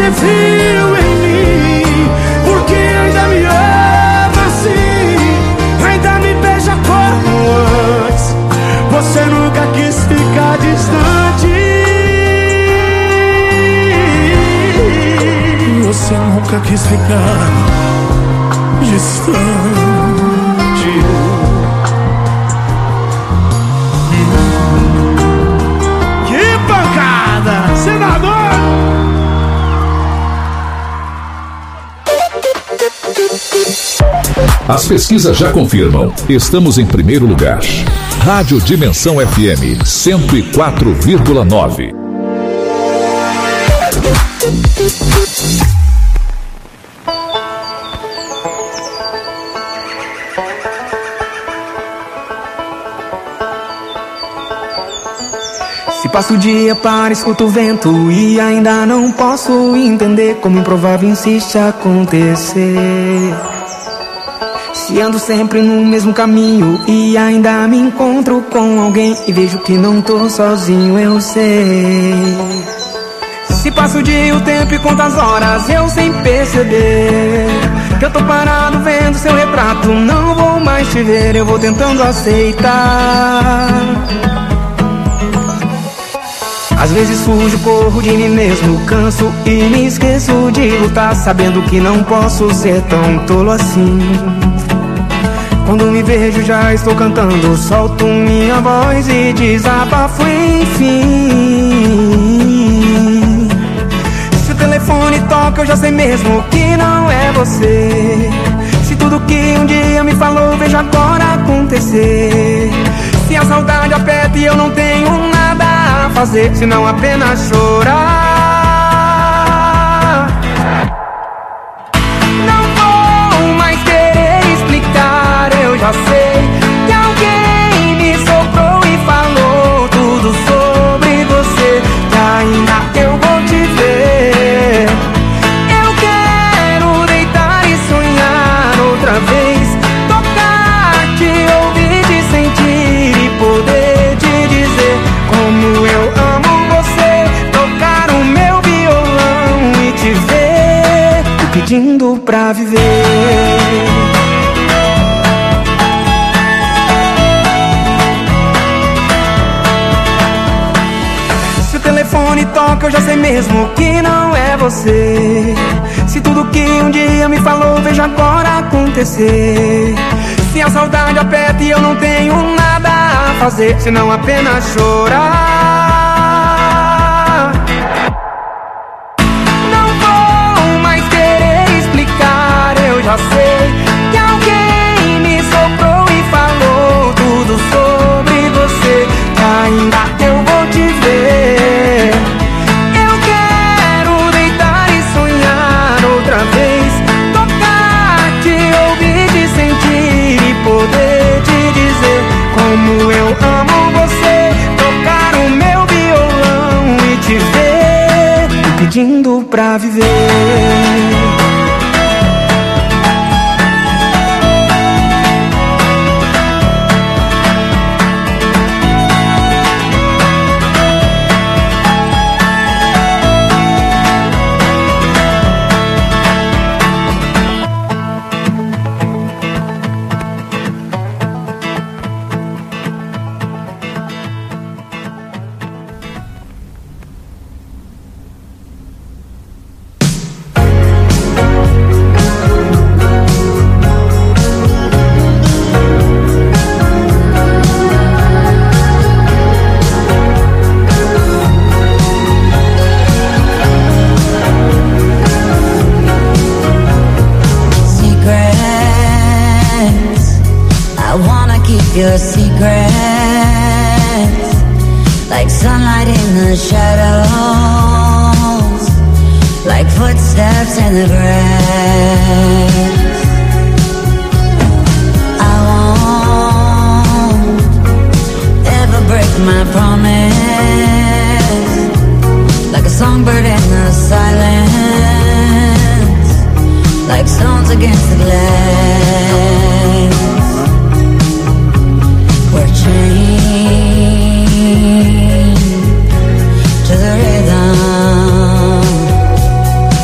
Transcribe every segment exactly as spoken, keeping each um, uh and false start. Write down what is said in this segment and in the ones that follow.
você viu em mim, porque ainda me ama assim, ainda me beija como antes. Você nunca quis ficar distante, você nunca quis ficar distante. Que pancada, senador! As pesquisas já confirmam. Estamos em primeiro lugar. Rádio Dimensão F M cento e quatro vírgula nove. Se passo o dia para escuto o vento e ainda não posso entender como improvável insiste acontecer. Se ando sempre no mesmo caminho e ainda me encontro com alguém e vejo que não tô sozinho, eu sei. Se passo o dia, o tempo e quantas horas eu sem perceber que eu tô parado vendo seu retrato, não vou mais te ver, eu vou tentando aceitar. Às vezes fujo, corro de mim mesmo, canso e me esqueço de lutar, sabendo que não posso ser tão tolo assim. Quando me vejo já estou cantando, solto minha voz e desabafo enfim. Se o telefone toca eu já sei mesmo que não é você. Se tudo que um dia me falou vejo agora acontecer. Se a saudade aperta e eu não tenho nada a fazer senão apenas chorar. Não vou mais querer explicar, eu já sei que alguém me soprou e falou tudo sobre você, que ainda eu vou te ver. Eu quero deitar e sonhar outra vez, tocar, te ouvir, te sentir e poder te dizer como eu amo você, tocar o meu violão e te ver, te pedindo pra viver. Se o telefone toca eu já sei mesmo que não é você. Se tudo que um dia me falou vejo agora acontecer. Se a saudade aperta e eu não tenho nada a fazer senão apenas chorar. Não vou mais querer explicar, eu já sei que alguém me soprou e falou tudo sobre você, que ainda eu vou te ver. Eu quero deitar e sonhar outra vez, tocar, te ouvir, te sentir e poder te dizer como eu amo você, tocar o meu violão e te ver, te pedindo pra viver. Your secrets, like sunlight in the shadows, like footsteps in the grass. I won't ever break my promise, like a songbird in the silence, like stones against the glass. We're chained to the rhythm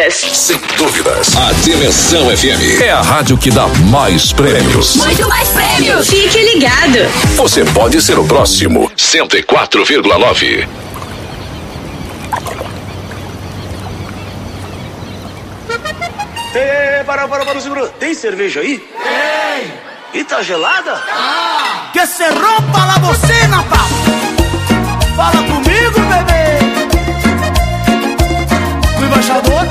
dúvidas. Sem dúvidas. A Dimensão F M é a rádio que dá mais prêmios. Muito mais prêmios. Fique ligado. Você pode ser o próximo. cento e quatro vírgula nove. Ei, para, para, para, segura. Tem cerveja aí? Tem. E tá gelada? Ah. Que se rompa la bocina, pá. Fala comigo, bebê. O embaixador.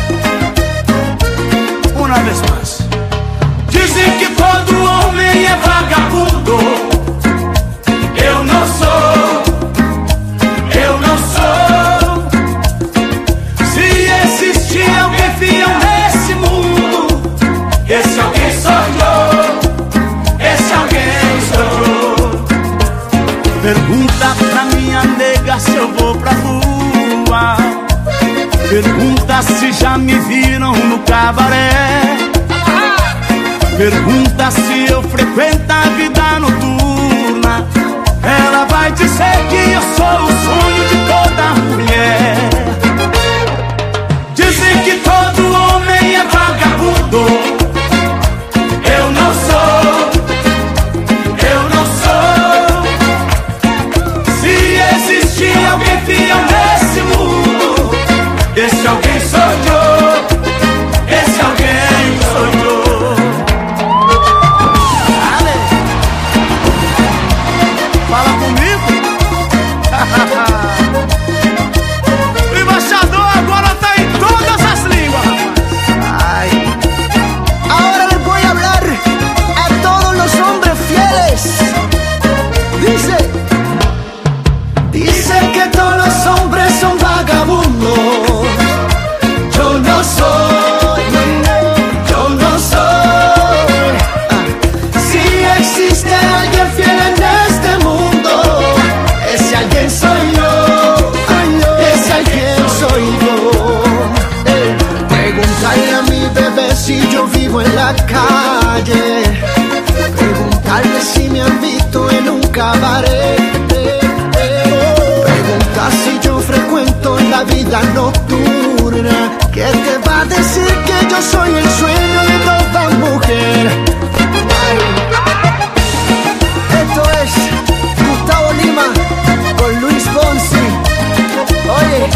Uma vez mais. Dizem que todo homem é vagabundo. Eu não sou. Eu não sou. Se existir alguém fiel nesse mundo, esse alguém sou eu. Esse alguém sou eu. Pergunta pra minha nega se eu vou pra rua. Pergunta se já me viram no cabaré. Pergunta se eu frequento a vida noturna. Ela vai dizer que eu sou o sonho de toda mulher. Dizem que todo homem é vagabundo. Eu não sou. Eu não sou. Se existir alguém fiel nesse mundo, esse alguém sou eu. Esse alguém sou eu. Fala comigo. O embaixador agora tá em todas as línguas. Ay. Ahora les voy a hablar a todos los hombres fieles. Dice, dice que todos los hombres son vagabundos. Yo no soy, yo no soy. Si existe alguien fiel en este mundo, ese alguien soy yo. Ese alguien soy yo. Preguntarle a mi bebé si yo vivo en la calle. Preguntarle si me han visto en un cabaret. Preguntar si yo frecuento la vida nocturna. ¿Qué te va a decir que yo soy el sueño de toda mujer? Ay. Esto es Gustavo Lima con Luis Fonsi. Oye,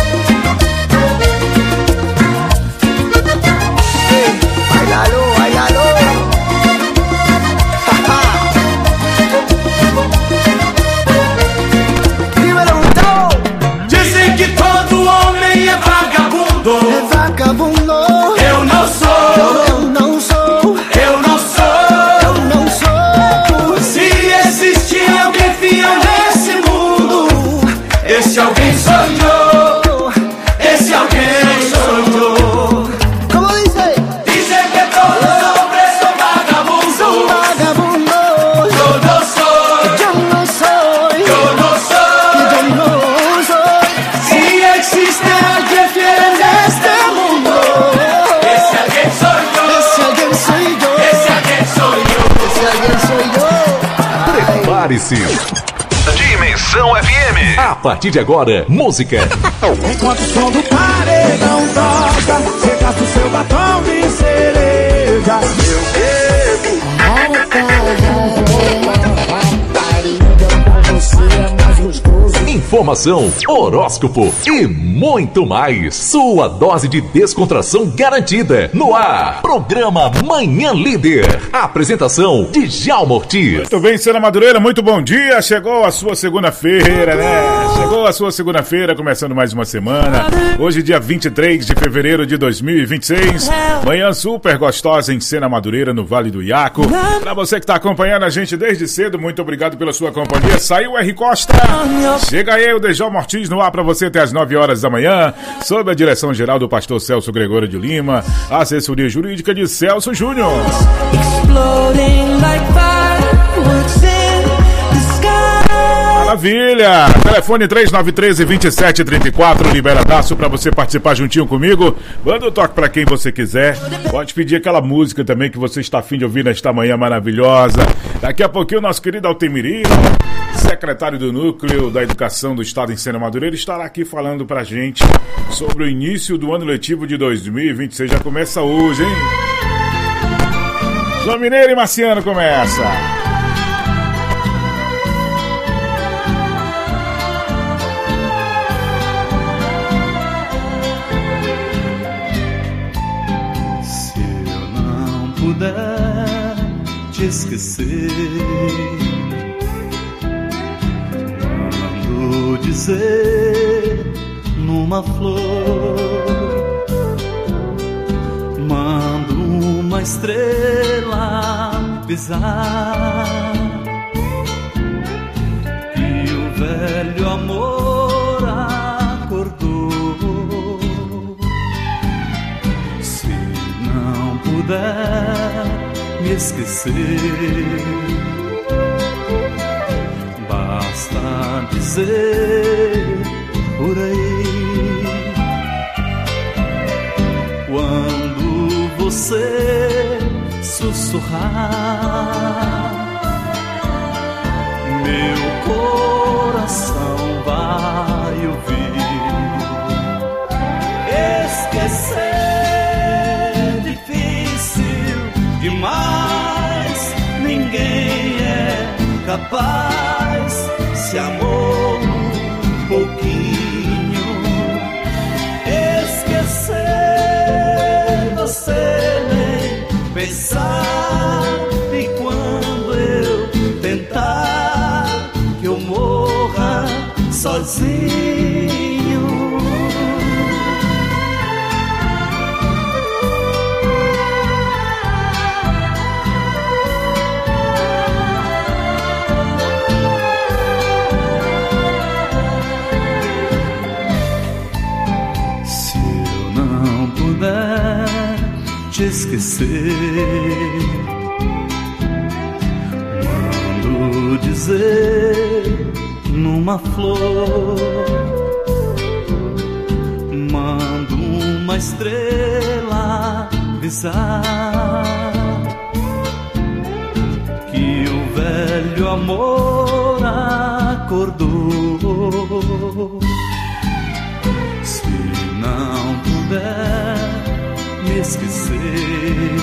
hey, bailalo, bailalo. Dímelo, Gustavo. Dizem que todo homem é vagabundo. É vagabundo. Eu não sou. Eu não sou. Eu não sou. Eu não sou. Se existir alguém fiel nesse mundo, esse alguém sou eu. Esse alguém sou eu. Como dice? Dizem que todos os hombres são vagabundos. São vagabundos. Eu não sou. Eu não sou. Eu não sou. Eu não sou. Se existe alguém fiel neste mundo, esse alguém sou eu. Esse alguém sou eu. Esse alguém sou eu. Esse alguém sou eu. Prepare-se. Dimensão F M. A partir de agora, música. Enquanto o som do paredão toca, você gasta o seu batom de cereja. Eu bebo. Informação, horóscopo e muito mais. Sua dose de descontração garantida. No ar, programa Manhã Líder. Apresentação de Djalma Ortiz. Muito bem, Sena Madureira, muito bom dia. Chegou a sua segunda-feira, né? Chegou a sua segunda-feira, começando mais uma semana. Hoje, dia vinte e três de fevereiro de dois mil e vinte e seis. Manhã super gostosa em Sena Madureira, no Vale do Iaco. Pra você que tá acompanhando a gente desde cedo, muito obrigado pela sua companhia. Saiu o R. Costa. Chega aí o Djalma Ortiz no ar pra você até as nove horas da manhã, sob a direção geral do pastor Celso Gregório de Lima, assessoria jurídica de Celso Júnior. Maravilha! Telefone três nove um três, dois sete três quatro, liberadaço pra você participar juntinho comigo. Manda o toque pra quem você quiser. Pode pedir aquela música também que você está afim de ouvir nesta manhã maravilhosa. Daqui a pouquinho o nosso querido Altemiri, secretário do Núcleo da Educação do Estado em Sena Madureira, estará aqui falando pra gente sobre o início do ano letivo de dois mil e vinte e seis. Já começa hoje, hein? João Mineiro e Marciano começa. Puder te esquecer, mando dizer numa flor, mando uma estrela pisar, e o velho amor acordou. Se não puder me esquecer, basta dizer por aí, quando você sussurrar, meu coração vai ouvir. Esquecer demais, ninguém é capaz. Se amou um pouquinho, esquecer você nem pensar. E quando eu tentar que eu morra sozinho, te esquecer, mando dizer numa flor, mando uma estrela avisar, que o velho amor acordou. Se não puder me esquecer,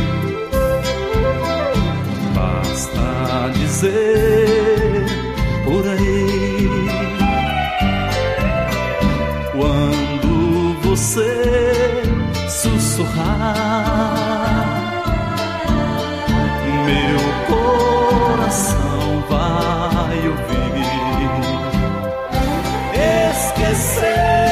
basta dizer por aí, quando você sussurrar, meu coração vai ouvir. Esquecer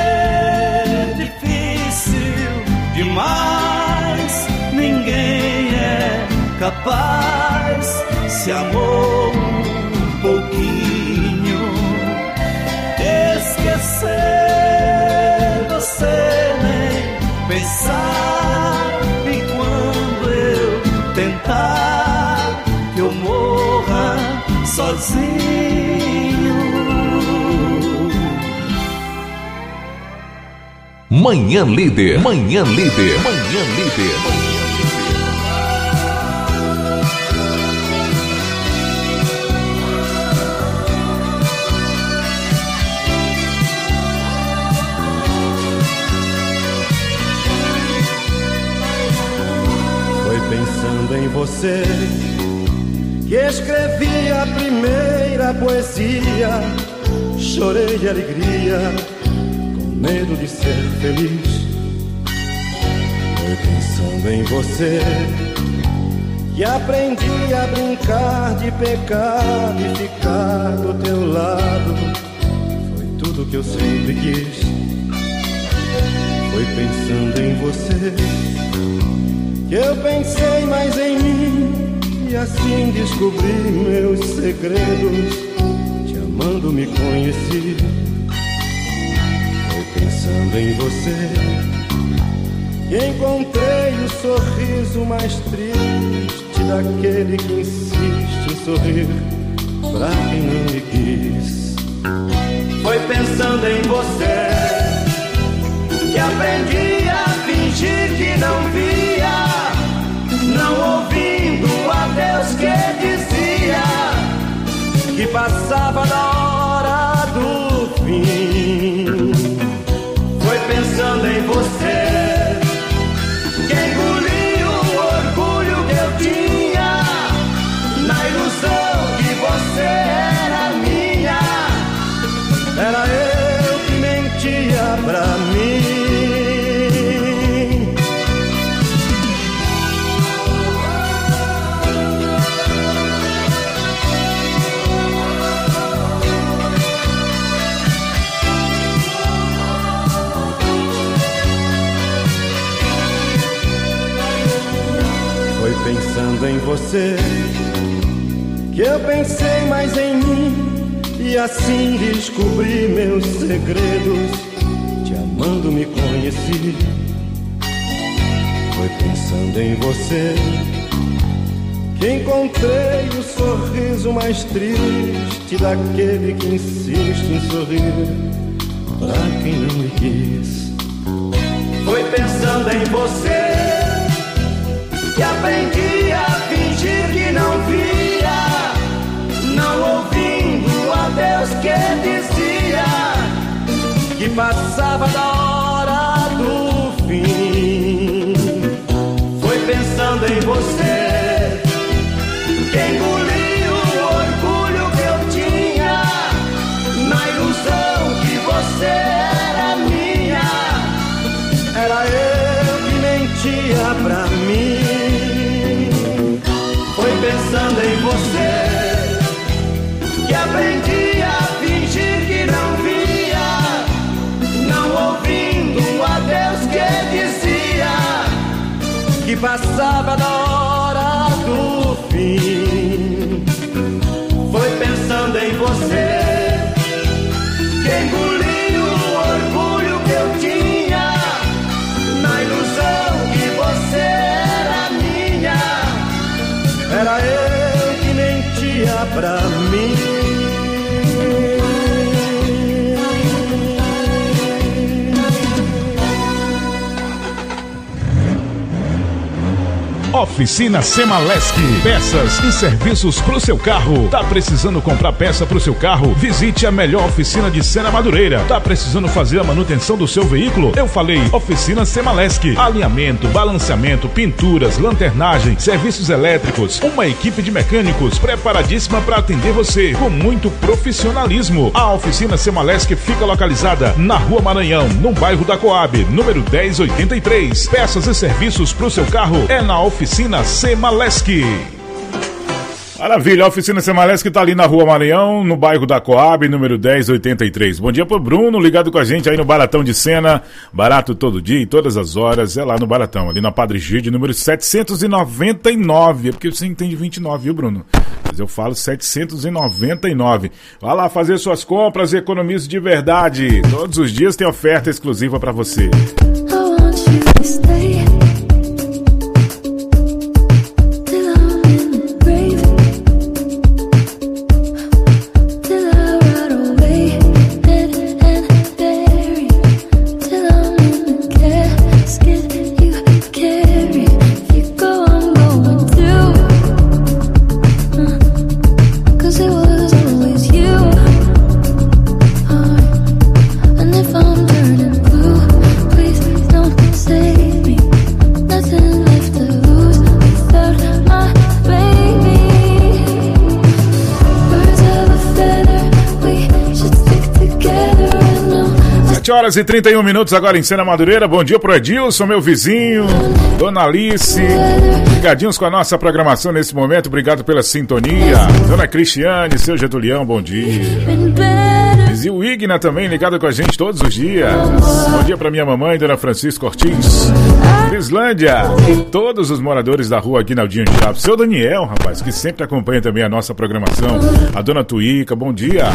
demais, ninguém é capaz. Se amou um pouquinho, esquecer você nem pensar. E quando eu tentar que eu morra sozinho. Manhã Líder, Manhã Líder, Manhã Líder. Foi pensando em você que escrevi a primeira poesia. Chorei de alegria, medo de ser feliz. Foi pensando em você que aprendi a brincar de pecado e ficar do teu lado. Foi tudo que eu sempre quis. Foi pensando em você que eu pensei mais em mim, e assim descobri meus segredos. Te amando me conheci. Pensando em você, que encontrei o sorriso mais triste daquele que insiste em sorrir pra quem não me quis. Foi pensando em você que aprendi a fingir que não via, não ouvindo a Deus que dizia que passava na hora do fim. Foi pensando em você que engoli o orgulho que eu tinha, na ilusão que você era minha. Era eu que mentia pra mim. Foi pensando em você que eu pensei mais em mim, e assim descobri meus segredos. Te amando me conheci. Foi pensando em você que encontrei o sorriso mais triste daquele que insiste em sorrir pra quem não me quis. Foi pensando em você que aprendi a fingir que não via, não ouvindo a Deus que dizia que passava da hora do fim. Foi pensando em você que engoli o orgulho que eu tinha, na ilusão que você era minha. Era eu que mentia pra mim. Foi pensando em você que aprendi a fingir que não via, não ouvindo a Deus que dizia que passava da hora do fim. Foi pensando em você que engoli o orgulho que eu tinha, na ilusão que você era minha. Era eu que mentia pra mim. Oficina Semalesc, peças e serviços pro seu carro. Tá precisando comprar peça pro seu carro? Visite a melhor oficina de Sena Madureira. Tá precisando fazer a manutenção do seu veículo? Eu falei Oficina Semalesc. Alinhamento, balanceamento, pinturas, lanternagem, serviços elétricos. Uma equipe de mecânicos preparadíssima para atender você com muito profissionalismo. A Oficina Semalesc fica localizada na Rua Maranhão, no bairro da Coab, número dez oitenta e três. Peças e serviços pro seu carro é na Oficina Oficina Semalesc. Maravilha, a Oficina Semalesc está ali na Rua Maranhão, no bairro da Coab, número dez oitenta e três. Bom dia pro Bruno, ligado com a gente aí no Baratão de Sena. Barato todo dia e todas as horas, é lá no Baratão, ali na Padre Gide, número setecentos e noventa e nove. É porque você entende vinte e nove, viu, Bruno? Mas eu falo setecentos e noventa e nove. Vá lá fazer suas compras e economize de verdade. Todos os dias tem oferta exclusiva para você. sete horas e trinta e um minutos agora em Sena Madureira. Bom dia pro Edilson, meu vizinho, Dona Alice, ligadinhos com a nossa programação nesse momento. Obrigado pela sintonia. Dona Cristiane, seu Getulião, bom dia. E o Igna também ligado com a gente todos os dias. Bom dia pra minha mamãe, Dona Francisca Ortiz, Islândia e todos os moradores da rua Aguinaldinho de Chaves. Seu Daniel, rapaz, que sempre acompanha também a nossa programação. A Dona Tuíca, bom dia.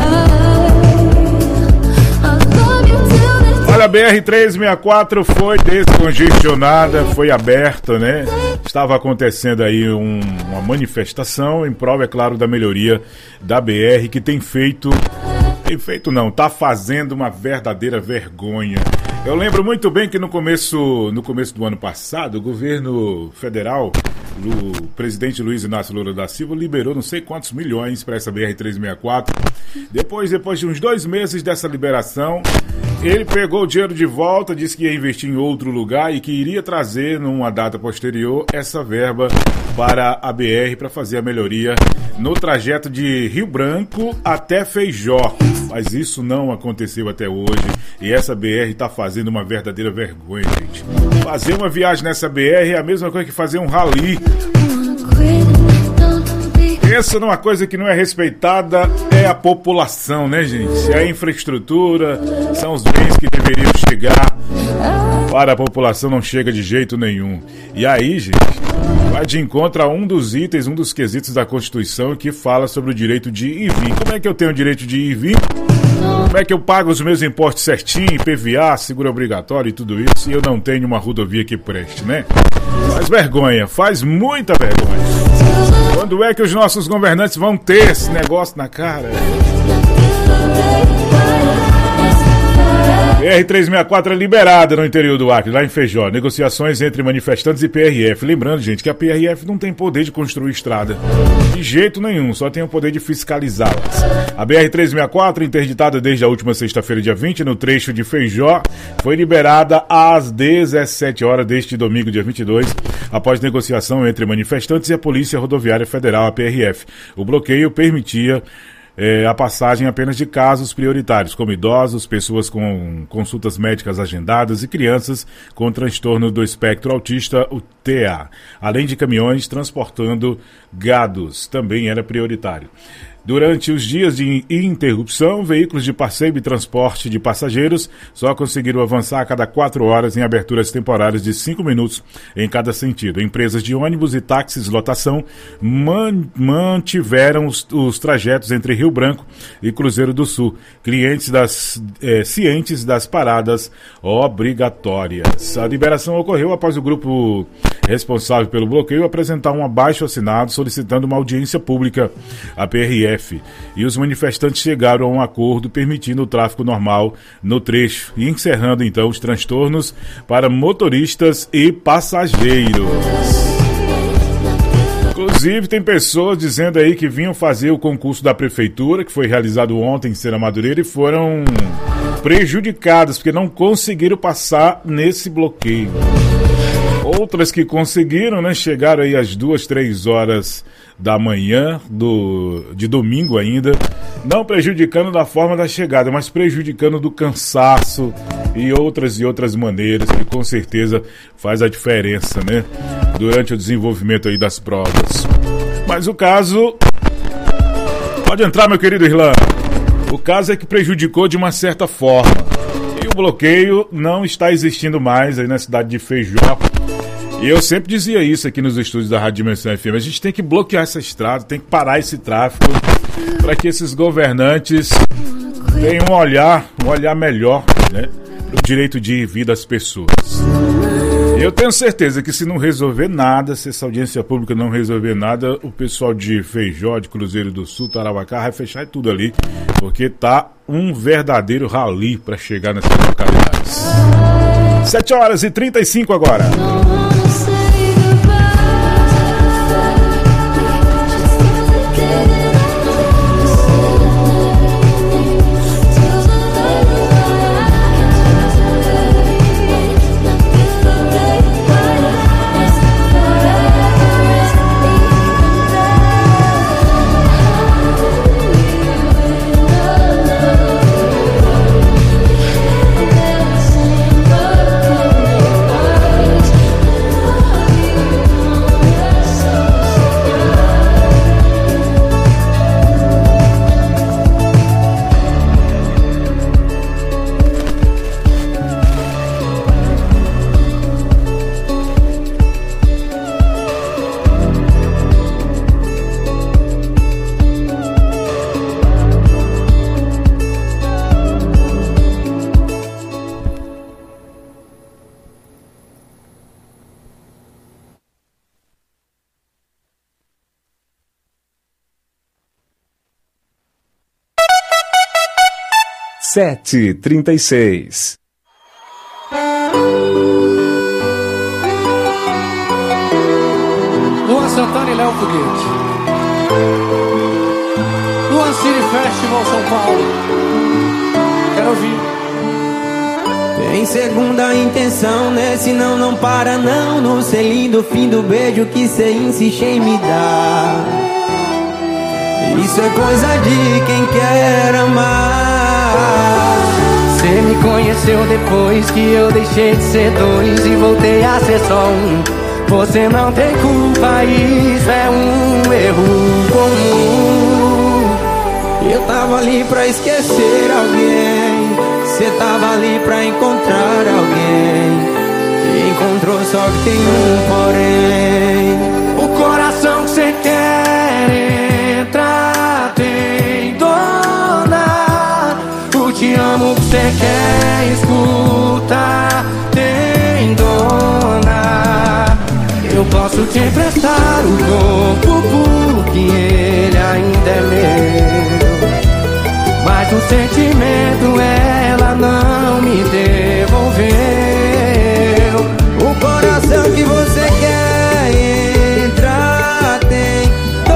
Olha, a B R trezentos e sessenta e quatro foi descongestionada, foi aberta, né? Estava acontecendo aí um, uma manifestação em prol, é claro, da melhoria da B R, que tem feito Tem feito não, tá fazendo uma verdadeira vergonha. Eu lembro muito bem que no começo, no começo do ano passado, o governo federal, o presidente Luiz Inácio Lula da Silva, liberou não sei quantos milhões para essa B R trezentos e sessenta e quatro. Depois, depois de uns dois meses dessa liberação, ele pegou o dinheiro de volta, disse que ia investir em outro lugar e que iria trazer, numa data posterior, essa verba para a B R para fazer a melhoria no trajeto de Rio Branco até Feijó. Mas isso não aconteceu até hoje e essa B R está fazendo uma verdadeira vergonha, gente. Fazer uma viagem nessa B R é a mesma coisa que fazer um rally. Pensa numa coisa que não é respeitada, é a população, né, gente? É a infraestrutura, são os bens que deveriam chegar para a população, não chega de jeito nenhum. E aí, gente, vai de encontro a um dos itens, um dos quesitos da Constituição que fala sobre o direito de ir e vir. Como é que eu tenho o direito de ir e vir? Como é que eu pago os meus impostos certinho, I P V A, seguro obrigatório e tudo isso, e eu não tenho uma rodovia que preste, né? Faz vergonha, faz muita vergonha. Quando é que os nossos governantes vão ter esse negócio na cara? B R trezentos e sessenta e quatro é liberada no interior do Acre, lá em Feijó. Negociações entre manifestantes e P R F. Lembrando, gente, que a P R F não tem poder de construir estrada. De jeito nenhum, só tem o poder de fiscalizá-las. A B R trezentos e sessenta e quatro, interditada desde a última sexta-feira, dia vinte, no trecho de Feijó, foi liberada às dezessete horas deste domingo, dia vinte e dois, após negociação entre manifestantes e a Polícia Rodoviária Federal, a P R F. O bloqueio permitia É, a passagem apenas de casos prioritários, como idosos, pessoas com consultas médicas agendadas e crianças com transtorno do espectro autista, o T A, além de caminhões transportando gados, também era prioritário. Durante os dias de interrupção, veículos de passeio e transporte de passageiros só conseguiram avançar a cada quatro horas em aberturas temporárias de cinco minutos em cada sentido. Empresas de ônibus e táxis lotação man- mantiveram os, os trajetos entre Rio Branco e Cruzeiro do Sul, clientes das, eh, cientes das paradas obrigatórias. A liberação ocorreu após o grupo responsável pelo bloqueio apresentar um abaixo-assinado solicitando uma audiência pública à P R F. E os manifestantes chegaram a um acordo permitindo o tráfego normal no trecho e encerrando então os transtornos para motoristas e passageiros. Inclusive tem pessoas dizendo aí que vinham fazer o concurso da prefeitura, que foi realizado ontem em Sena Madureira, e foram prejudicadas porque não conseguiram passar nesse bloqueio. Outras que conseguiram, né, chegaram aí às duas, três horas da manhã do, de domingo ainda, não prejudicando da forma da chegada, mas prejudicando do cansaço e outras e outras maneiras que com certeza faz a diferença, né, durante o desenvolvimento aí das provas. Mas o caso... Pode entrar, meu querido Irlan. O caso é que prejudicou de uma certa forma. E o bloqueio não está existindo mais aí na cidade de Feijó. E eu sempre dizia isso aqui nos estúdios da Rádio Dimensão F M. A gente tem que bloquear essa estrada, tem que parar esse tráfego para que esses governantes tenham um olhar, um olhar melhor, né, para o direito de vida das pessoas. Eu tenho certeza que se não resolver nada, se essa audiência pública não resolver nada, o pessoal de Feijó, de Cruzeiro do Sul, Tarauacá, vai fechar tudo ali, porque tá um verdadeiro rally para chegar nessas localidades. sete horas e trinta e cinco agora. sete trinta e seis. Luan Santana e Léo Foguete. Luan City Festival São Paulo. Quero ouvir. Tem segunda intenção, nesse não, não para não. No selinho do fim do beijo que cê insiste em me dar. Isso é coisa de quem quer amar. Cê me conheceu depois que eu deixei de ser dois e voltei a ser só um. Você não tem culpa, isso é um erro comum. Eu tava ali pra esquecer alguém, cê tava ali pra encontrar alguém. E encontrou, só que tem um porém. O coração que cê quer entrar tem dona. O te amo que cê quer escutar tem dona. Eu posso te emprestar o corpo porque ele ainda é meu. Mas o sentimento ela não me devolveu. O coração que você quer entrar tem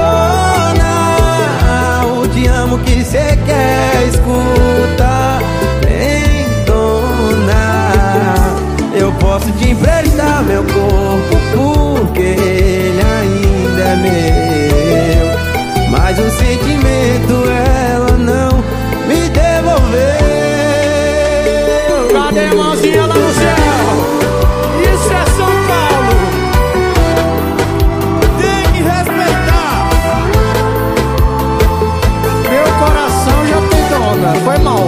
dona. O te amo que você quer escutar tem dona. Eu posso te emprestar meu corpo porque ele ainda é meu. Mas o sentimento ela não me devolveu. Cadê a mãozinha lá no céu? Isso é São Paulo. Tem que respeitar. Meu coração já tem dona. Foi mal.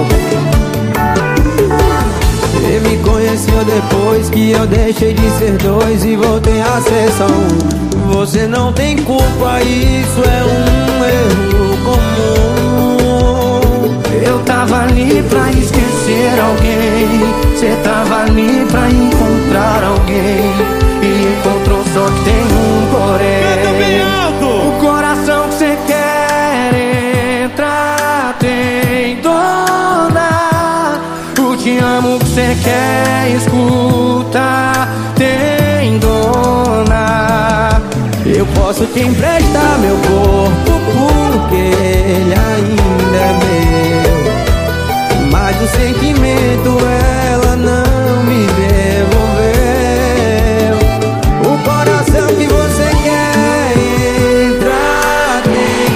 Você me conheceu depois que eu deixei de ser dois e voltei a ser só um. Você não tem culpa, isso é um erro comum. Eu tava ali pra esquecer alguém, cê tava ali pra encontrar alguém. E encontrou, só que tem um porém. O coração que cê quer entrar tem dona. O te amo que cê quer escutar tem dona. Eu posso te emprestar meu corpo porque ele ainda é meu. Mas o sentimento ela não me devolveu. O coração que você quer entrar tem.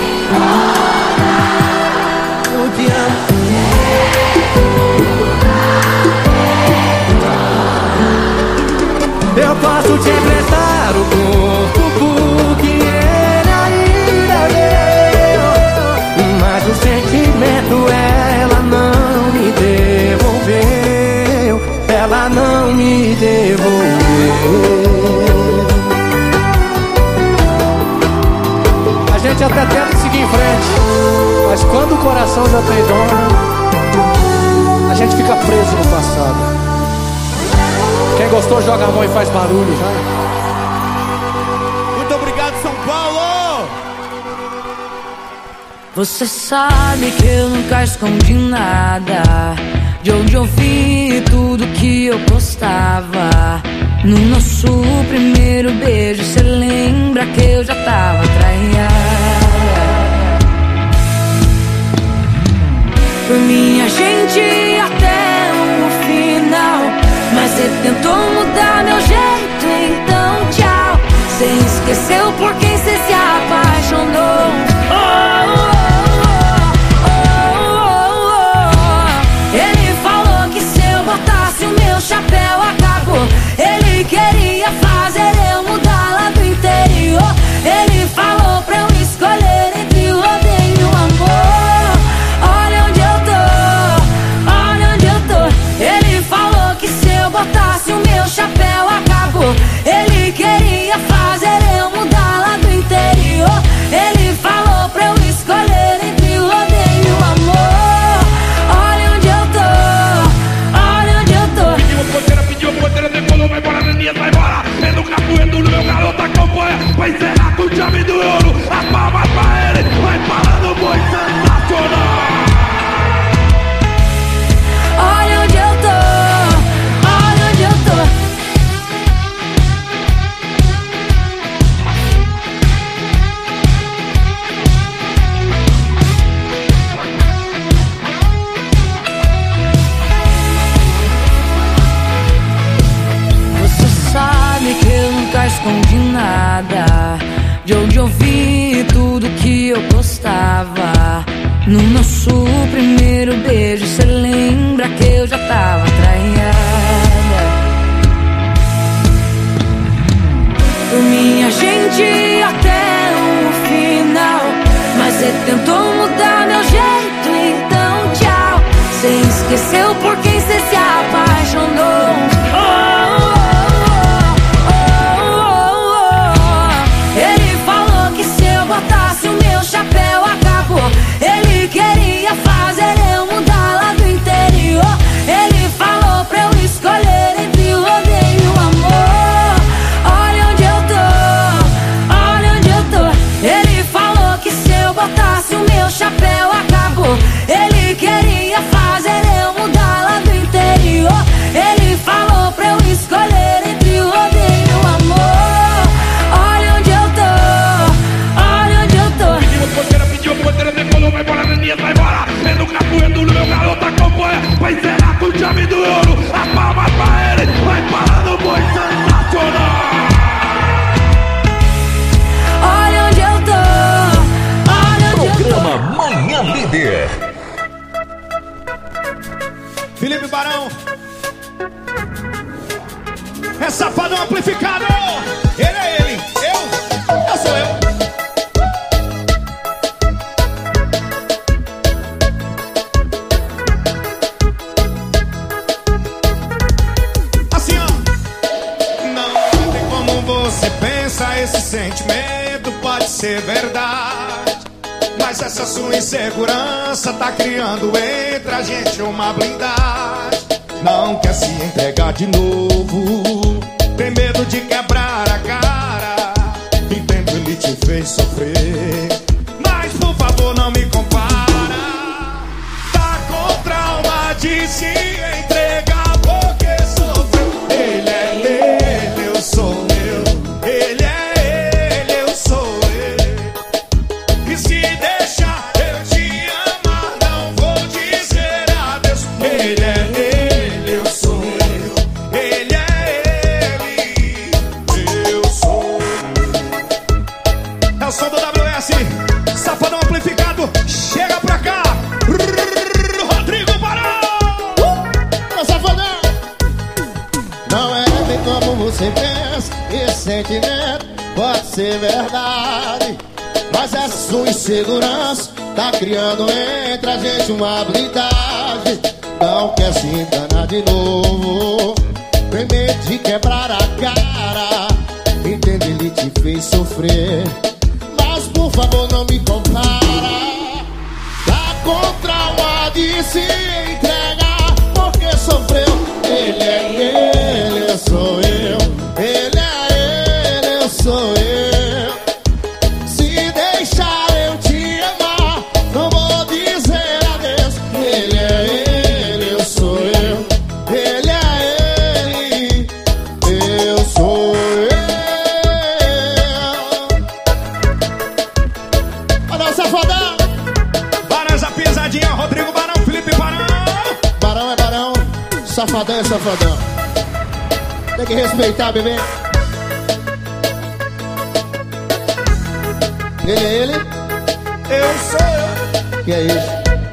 Eu te amo. Eu posso te emprestar o corpo porque ele ainda é meu. Mas o sentimento ela não me devolveu. Ela não me devolveu. A gente até tenta seguir em frente, mas quando o coração já tem dona, a gente fica preso no passado. Quem gostou joga a mão e faz barulho, vai. Muito obrigado, São Paulo! Você sabe que eu nunca escondi nada. De onde eu vi tudo que eu postava. No nosso primeiro beijo, cê lembra que eu já tava traída. Por mim a gente ia até o final, mas cê tentou mudar meu jeito, então tchau. Cê esqueceu por quem cê se apaixonou. Oh, oh, oh, oh, oh. Ele falou que se eu botasse o meu chapéu acabou. Ele queria fazer eu mudar lá do interior. Ele falou pra eu escolher entre o odeio e o amor. Olha onde eu tô, olha onde eu tô. Ele falou que se eu botasse o meu chapéu acabou. Ele queria fazer eu mudar lá do interior. Ele falou pra eu escolher entre o odeio e o amor. Olha onde eu tô, olha onde eu tô. Pediu porteira, pediu porteira, decolou, vai embora, Daniel, vai embora. É no capoeiro do meu garoto, acompanha. Vai encerrar com o chave do ouro. As palmas pra ele, vai parando o boi sensacional. de onde eu vi tudo que eu gostava. No nosso primeiro beijo, cê lembra que eu já tava traiada. Por minha gente até o final, mas cê tentou mudar meu jeito, então tchau. Cê esqueceu por quem cê se apaixonou. Oh, oh, oh, oh, oh. Ele falou que se eu botasse o meu chapéu acabou. Ele queria fazer eu mudar lá do interior. Ele falou pra eu escolher entre o rodeio e o amor. Olha onde eu tô, olha onde eu tô. Ele falou que se eu botasse o meu chapéu acabou. Ele queria fazer eu mudar lá do interior. Ele falou pra eu escolher entre o rodeio e o amor. Olha onde eu tô, olha onde eu tô. Pediu, pediu, porteira, decolou, vai embora, Neninha, vai embora. É no capoeiro, meu garoto acompanha. Vai zerar com o chave do ouro. A palma pra ele, vai parar no boi sensacional. Olha onde eu tô, olha onde eu tô. Programa Manhã Líder. Felipe Barão. É Safadão amplificado. Ele é ele, eu, eu sou eu. Assim, ó. Não tem como você pensa, esse sentimento pode ser verdade. Mas essa sua insegurança tá criando entre a gente uma blindagem. Não quer se entregar de novo, tem medo de quebrar a cara. Entendo, ele te fez sofrer, mas por favor não me compara. Tá com trauma de se entregar porque sofreu. Ele é dele, eu sou eu. Ele é ele, eu sou eu. E se deixar eu te amar, não vou dizer adeus. Ele é ele, eu sou eu. Ele é ele, eu sou eu. É o som do W S, Safadão amplificado. Chega pra cá, Rodrigo Barão. Ô, Safadão! Não é bem como você pensa, esse sentimento pode ser verdade. Mas essa sua insegurança tá criando entre a gente uma blindagem. Não quer se enganar de novo, tem medo de quebrar a cara. Entende, ele te fez sofrer, mas por favor não me compara. Tá com trauma de se entregar porque sofreu. Ele é ele, eu sou eu. Ele é ele, eu sou eu. Se deixar eu te amar, não vou dizer adeus. Ele é ele, eu sou eu. Ele é ele, eu sou eu. Olha o Safadão. Barões a pisadinha, Rodrigo Barão, Felipe Barão. Barão é barão, Safadão é safadão. Tem que respeitar, bebê. Ele é ele, eu sou eu. que é isso?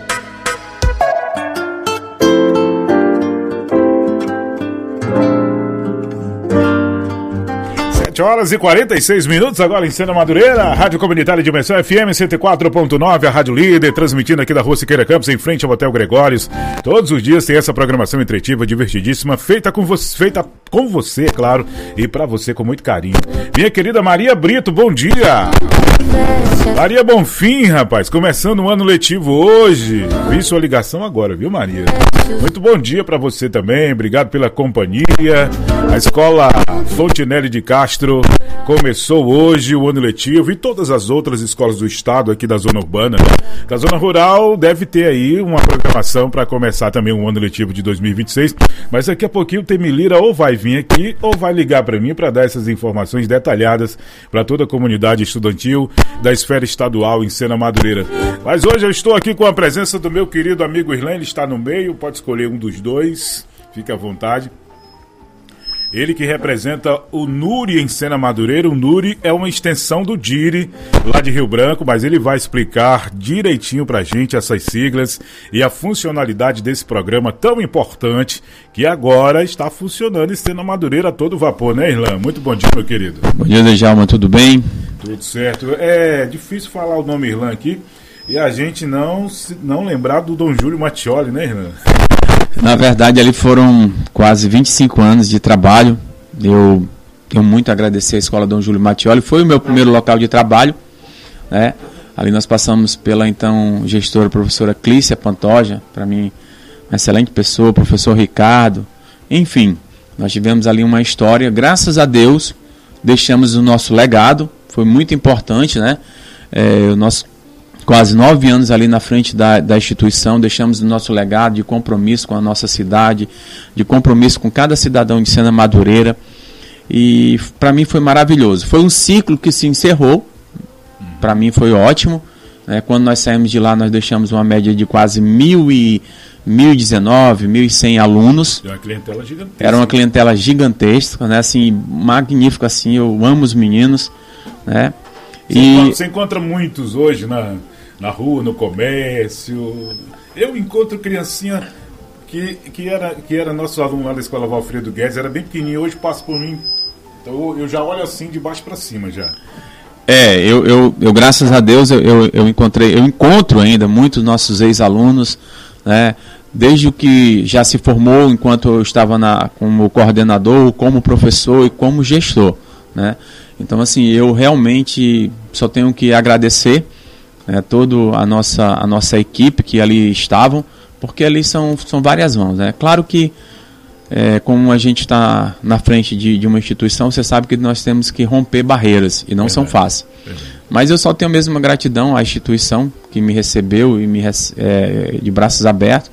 sete horas e quarenta e seis minutos agora em Sena Madureira, Rádio Comunitária de Dimensão F M cento e quatro ponto nove, a Rádio Líder, transmitindo aqui da Rua Siqueira Campos, em frente ao Hotel Gregórios. Todos os dias tem essa programação entretiva, divertidíssima, feita com você, feita com você, é claro, e pra você com muito carinho. Minha querida Maria Brito, bom dia! Maria Bonfim, rapaz, começando o ano letivo hoje. Vi sua ligação agora, viu, Maria? Muito bom dia pra você também, obrigado pela companhia. A escola Fontinelli de Castro começou hoje o ano letivo e todas as outras escolas do estado aqui da zona urbana, né? Da zona rural deve ter aí uma programação para começar também o ano letivo de dois mil e vinte e seis, mas daqui a pouquinho o Temilira ou vai vir aqui ou vai ligar para mim para dar essas informações detalhadas para toda a comunidade estudantil da esfera estadual em Sena Madureira. Mas hoje eu estou aqui com a presença do meu querido amigo Irlene, ele está no meio, pode escolher um dos dois, fique à vontade. Ele que representa o Nuri em Sena Madureira. O Nuri é uma extensão do Diri, lá de Rio Branco, mas ele vai explicar direitinho pra gente essas siglas e a funcionalidade desse programa tão importante que agora está funcionando em Sena Madureira a todo vapor, né, Irlan? Muito bom dia, meu querido. Bom dia, Djalma, tudo bem? Tudo certo. É difícil falar o nome Irlan aqui e a gente não, não lembrar do Dom Júlio Mattioli, né, Irlan? Na verdade, ali foram quase vinte e cinco anos de trabalho. Eu tenho muito a agradecer à Escola Dom Júlio Mattioli. Foi o meu primeiro local de trabalho, né? Ali nós passamos pela então gestora professora Clícia Pantoja, para mim uma excelente pessoa, professor Ricardo. Enfim, nós tivemos ali uma história. Graças a Deus, deixamos o nosso legado. Foi muito importante, né? É, o nosso quase nove anos ali na frente da, da instituição, deixamos o nosso legado de compromisso com a nossa cidade, de compromisso com cada cidadão de Sena Madureira, e para mim foi maravilhoso. Foi um ciclo que se encerrou, para mim foi ótimo, né? Quando nós saímos de lá, nós deixamos uma média de quase mil e dezenove, mil e cem alunos. Era uma clientela gigantesca. Era uma clientela gigantesca, né? Assim, magnífico, assim, eu amo os meninos, né? Você, e... encontra, você encontra muitos hoje na... na rua, no comércio. Eu encontro criancinha que, que, era, que era nosso aluno lá da Escola Valfredo Guedes, era bem pequenininho, hoje passa por mim. Então eu já olho assim de baixo para cima já. É, eu, eu, eu graças a Deus eu, eu, eu encontrei, eu encontro ainda muitos nossos ex-alunos, né, desde o que já se formou enquanto eu estava na, como coordenador, como professor e como gestor, né? Então assim, eu realmente só tenho que agradecer É, toda a nossa, a nossa equipe que ali estavam, porque ali são, são várias mãos, né? Claro que, é, como a gente está na frente de, de uma instituição, você sabe que nós temos que romper barreiras, e não Verdade. são fáceis. Verdade. Mas eu só tenho mesmo gratidão à instituição que me recebeu e me é, de braços abertos,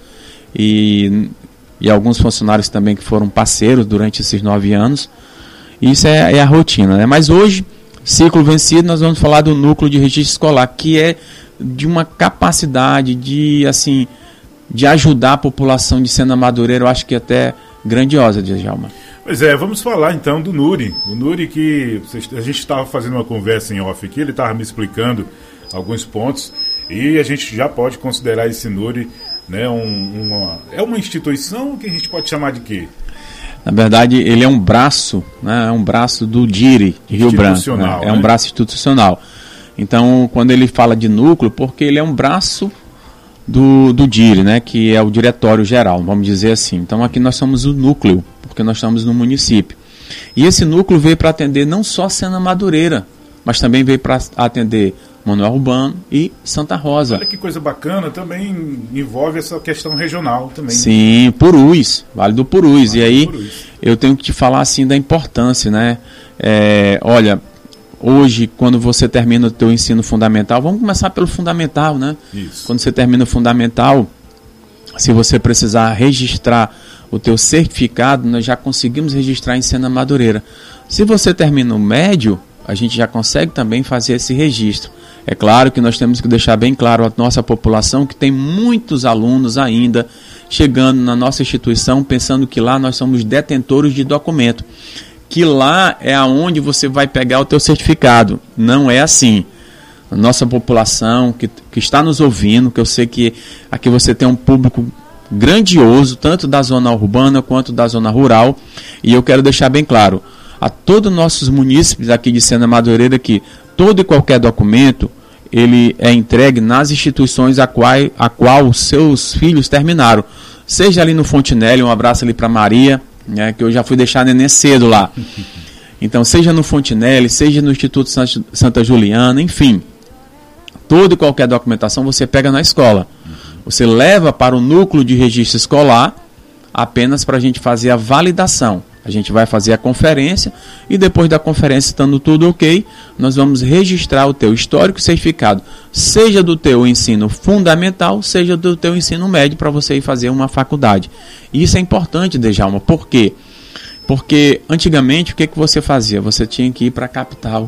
e, e alguns funcionários também que foram parceiros durante esses nove anos. Isso é, é a rotina, né? Mas hoje, ciclo vencido, nós vamos falar do núcleo de registro escolar, que é de uma capacidade de, assim, de ajudar a população de Sena Madureira, eu acho que até grandiosa, Djalma. Pois é, vamos falar então do Nuri. O Nuri que a gente estava fazendo uma conversa em off aqui, ele estava me explicando alguns pontos e a gente já pode considerar esse Nuri, né, um, uma, é uma instituição que a gente pode chamar de quê? Na verdade, ele é um braço, né, é um braço do Diri, de Rio Branco. Né? É um né? braço institucional. Então, quando ele fala de núcleo, porque ele é um braço do, do Diri, né, que é o diretório geral, vamos dizer assim. Então, aqui nós somos o núcleo, porque nós estamos no município. E esse núcleo veio para atender não só Sena Madureira, mas também veio para atender Manoel Urbano e Santa Rosa. Olha que coisa bacana, também envolve essa questão regional também. Sim, Purus, Vale do Purus. Vale e aí Purus. Eu tenho que te falar assim da importância, né? É, olha, hoje quando você termina o teu ensino fundamental, vamos começar pelo fundamental, né? Isso. Quando você termina o fundamental, se você precisar registrar o teu certificado, nós já conseguimos registrar em Sena Madureira. Se você termina o médio, a gente já consegue também fazer esse registro. É claro que nós temos que deixar bem claro à nossa população que tem muitos alunos ainda chegando na nossa instituição pensando que lá nós somos detentores de documento, que lá é aonde você vai pegar o teu certificado. Não é assim. A nossa população que, que está nos ouvindo, que eu sei que aqui você tem um público grandioso, tanto da zona urbana quanto da zona rural, e eu quero deixar bem claro a todos os nossos munícipes aqui de Sena Madureira que todo e qualquer documento ele é entregue nas instituições a qual, a qual os seus filhos terminaram. Seja ali no Fontinelli, um abraço ali para Maria, né, que eu já fui deixar neném cedo lá. Então, seja no Fontinelli, seja no Instituto Santa Juliana, enfim, toda e qualquer documentação você pega na escola. Você leva para o núcleo de registro escolar apenas para a gente fazer a validação. A gente vai fazer a conferência e depois da conferência, estando tudo ok, nós vamos registrar o teu histórico certificado, seja do teu ensino fundamental, seja do teu ensino médio, para você ir fazer uma faculdade. E isso é importante, Djalma. Por quê? Porque antigamente o que, que você fazia? Você tinha que ir para a capital,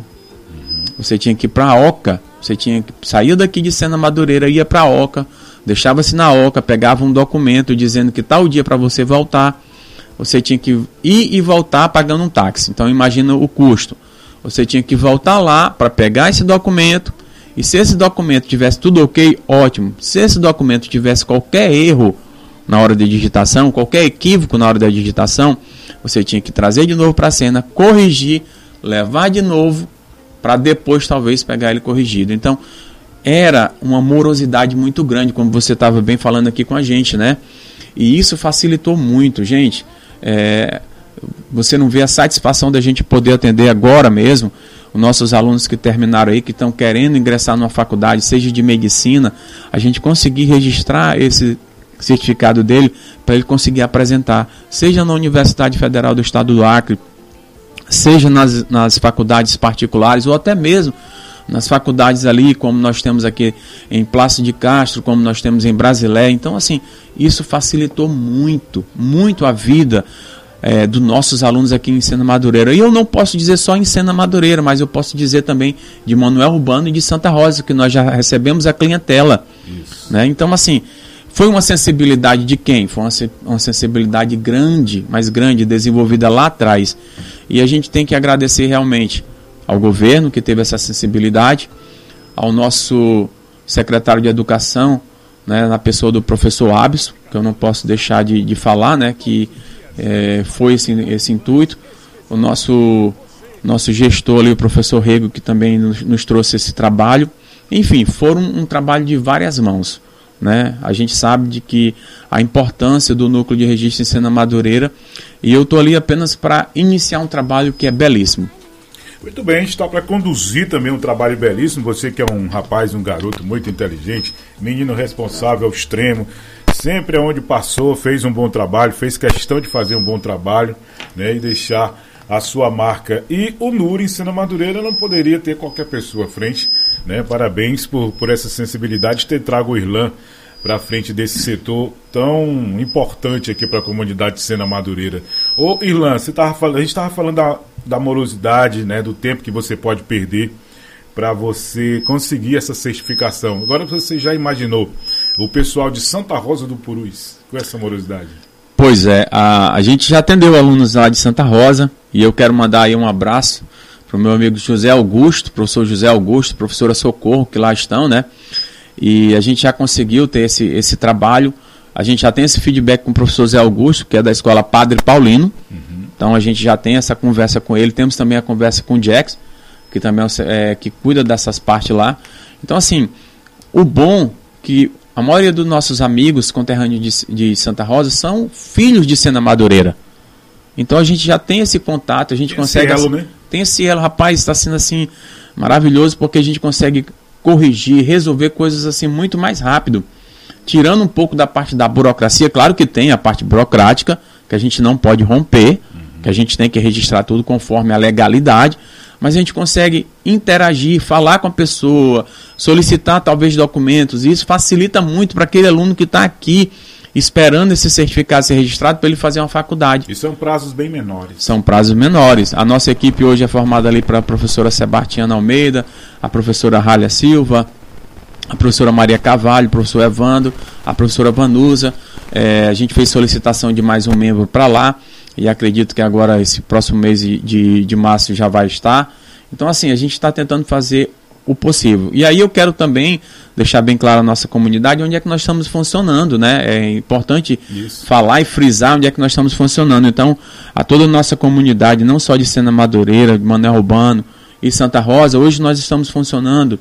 você tinha que ir para a Oca, você tinha que sair daqui de Sena Madureira, ia para a Oca, deixava-se na Oca, pegava um documento dizendo que tal dia para você voltar. você tinha que ir e voltar pagando um táxi. Então imagina o custo. Você tinha que voltar lá para pegar esse documento, e se esse documento tivesse tudo ok, ótimo. Se esse documento tivesse qualquer erro na hora de digitação, qualquer equívoco na hora da digitação, você tinha que trazer de novo para a cena, corrigir, levar de novo, para depois talvez pegar ele corrigido. Então, era uma morosidade muito grande, como você estava bem falando aqui com a gente, né? E isso facilitou muito, gente. É, você não vê a satisfação da gente poder atender agora mesmo os nossos alunos que terminaram aí, que estão querendo ingressar numa faculdade, seja de medicina, a gente conseguir registrar esse certificado dele para ele conseguir apresentar, seja na Universidade Federal do Estado do Acre, seja nas, nas faculdades particulares ou até mesmo nas faculdades ali, como nós temos aqui em Plácido de Castro, como nós temos em Brasilé. Então, assim, isso facilitou muito, muito a vida é, dos nossos alunos aqui em Sena Madureira. E eu não posso dizer só em Sena Madureira, mas eu posso dizer também de Manuel Urbano e de Santa Rosa, que nós já recebemos a clientela. Né? Então, assim, foi uma sensibilidade de quem? Foi uma, uma sensibilidade grande, mais grande, desenvolvida lá atrás. E a gente tem que agradecer realmente ao governo que teve essa sensibilidade, ao nosso secretário de Educação, né, na pessoa do professor Abson, que eu não posso deixar de, de falar, né, que é, foi esse, esse intuito, o nosso, nosso gestor ali, o professor Rego, que também nos, nos trouxe esse trabalho. Enfim, foram um, um trabalho de várias mãos. Né? A gente sabe de que a importância do núcleo de registro em Sena Madureira, e eu estou ali apenas para iniciar um trabalho que é belíssimo. Muito bem, a gente está para conduzir também um trabalho belíssimo. Você que é um rapaz, um garoto muito inteligente, menino responsável ao extremo, sempre aonde passou fez um bom trabalho, fez questão de fazer um bom trabalho, né, e deixar a sua marca. E o N U R em Sena Madureira não poderia ter qualquer pessoa à frente, né? Parabéns por, por essa sensibilidade de ter trago o Irlan para frente desse setor tão importante aqui para a comunidade de Sena Madureira. Ô Irlan, você tava falando, a gente estava falando da, da morosidade, né, do tempo que você pode perder para você conseguir essa certificação. Agora você já imaginou o pessoal de Santa Rosa do Purus com essa morosidade? Pois é, a, a gente já atendeu alunos lá de Santa Rosa, e eu quero mandar aí um abraço para o meu amigo José Augusto, professor José Augusto, professora Socorro, que lá estão, né? E a gente já conseguiu ter esse, esse trabalho, a gente já tem esse feedback com o professor Zé Augusto, que é da escola Padre Paulino. Uhum. Então a gente já tem essa conversa com ele, temos também a conversa com o Jax, que também é, que cuida dessas partes lá. Então, assim, o bom que a maioria dos nossos amigos conterrâneos de, de Santa Rosa são filhos de Sena Madureira. Então a gente já tem esse contato, a gente tem consegue... Esse elo, né? Tem esse elo, rapaz, está sendo assim maravilhoso, porque a gente consegue corrigir, resolver coisas assim muito mais rápido. Tirando um pouco da parte da burocracia, claro que tem a parte burocrática, que a gente não pode romper, uhum. que a gente tem que registrar tudo conforme a legalidade, mas a gente consegue interagir, falar com a pessoa, solicitar talvez documentos, e isso facilita muito para aquele aluno que está aqui esperando esse certificado ser registrado para ele fazer uma faculdade. E são prazos bem menores. São prazos menores. A nossa equipe hoje é formada ali para a professora Sebastiana Almeida, a professora Rália Silva, a professora Maria Cavalho, o professor Evandro, a professora Vanusa. É, a gente fez solicitação de mais um membro para lá, e acredito que agora esse próximo mês de, de, de março já vai estar. Então, assim, a gente está tentando fazer o possível. E aí eu quero também deixar bem claro a nossa comunidade onde é que nós estamos funcionando, né? É importante Isso. falar e frisar onde é que nós estamos funcionando. Então, a toda a nossa comunidade, não só de Sena Madureira, de Manuel Urbano e Santa Rosa, hoje nós estamos funcionando